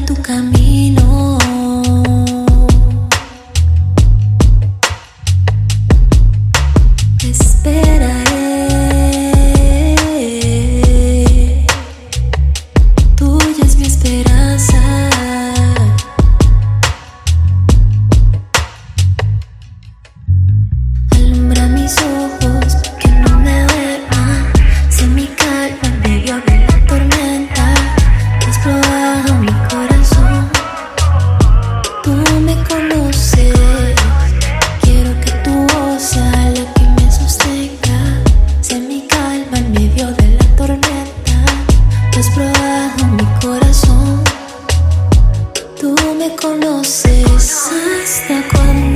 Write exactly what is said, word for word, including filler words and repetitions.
tu camino. Te esperaré. Tuya es mi esperanza. Alumbra mis ojos, que no me duerma. Sé mi calma en medio de la tormenta. Has probado mi corazón. Tú me conoces. Quiero que tu voz sea la que me sostenga. Sé mi calma en medio de la tormenta. Has probado mi corazón. Tú me conoces. Hasta cuando